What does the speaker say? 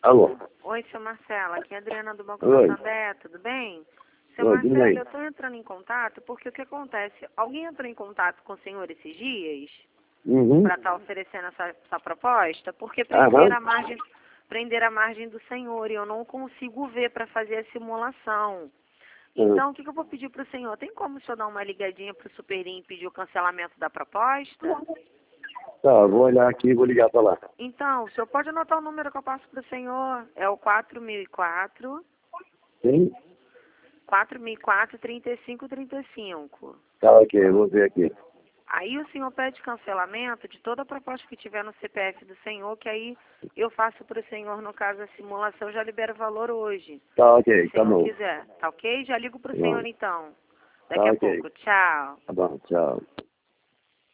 Alô? Oi, seu Marcelo, aqui é a Adriana do Banco Oi. Santander, tudo bem? Seu Oi, tudo Marcelo, bem? eu estou entrando em contato porque o que acontece? Alguém entrou em contato com o senhor esses dias Uhum. para estar oferecendo essa proposta? Porque Aham. prender a margem do senhor e eu não consigo ver para fazer a simulação. Uhum. Então, o que eu vou pedir para o senhor? Tem como o senhor dar uma ligadinha para o Superlim e pedir o cancelamento da proposta? Tá, vou olhar aqui e vou ligar pra lá. Então, o senhor pode anotar o número que eu passo para o senhor. É o 4004. Sim? 4004 3535. Tá, ok, vou ver aqui. Aí o senhor pede cancelamento de toda a proposta que tiver no CPF do senhor, que aí eu faço para o senhor, no caso, a simulação, já libero o valor hoje. Tá, Se ok, o tá senhor bom. quiser, tá ok? Já ligo para o Tá bom. senhor então. Daqui Tá, a ok. pouco. Tchau. Tá bom, tchau.